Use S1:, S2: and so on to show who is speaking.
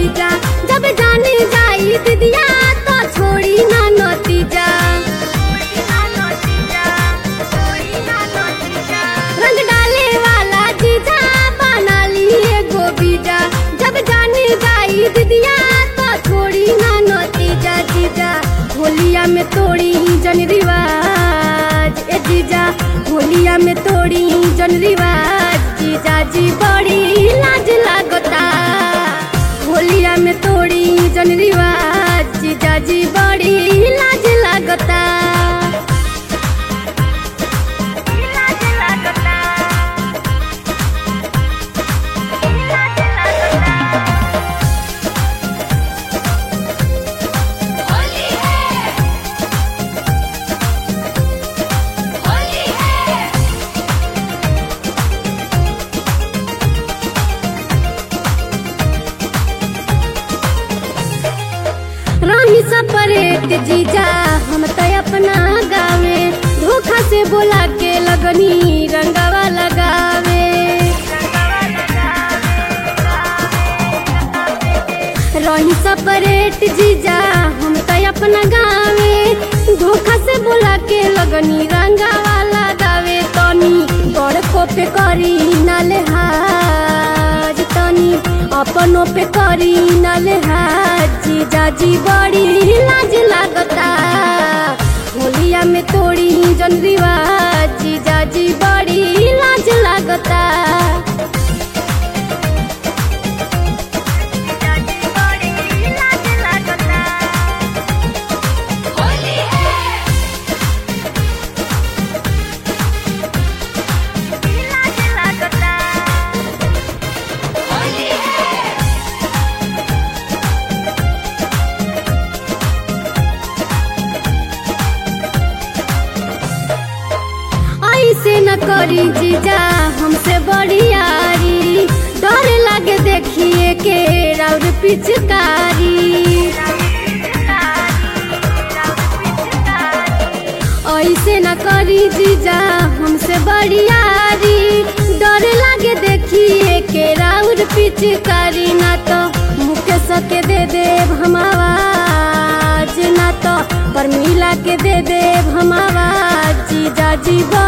S1: जीजा, जब जाने जाई दीदिया तो छोड़ी ना नतीजा। रंग डाले वाला जीजा बना लिए गोबीजा, जब जाने जाई दीदिया तो छोड़ी ना नतीजा। जीजा होलिया में तोड़ी जन रिवाज, ए जीजा होलिया में तोड़ी जन रिवाज। जीजा जी बड़ी लाज लागता, होलिया में तोड़ी जन रिवाज। जीजा जी बड़ी लाज लागता। राही सपरेट जीजा हम तो अपना गावे, धोखा से बोला के लगनी रंगवा लगावे। राही सपरेट जीजा हम तो अपना गावे, धोखा से बोला के लगनी रंगवा लगावे। तनी बड़को पे करी ना लिहाज, तनी अपनों पे करी ना लिहाज। जीजा जी बड़ी लाज लागता, होलिया में तोड़ी जन रिवाज। जीजा जी बड़ी लाज लागता। ऐसे न करी जीजा हमसे बड़ी यारी, डर लगे देखिए के राउर पिचकारी। ऐसे न करी जीजा हमसे बड़ी यारी, डर लगे देखिए के राउर पिचकारी। ना तो मुकेश के दे देव हम आवाज, ना तो परमिला के दे देव हम आवाज। जीजा जी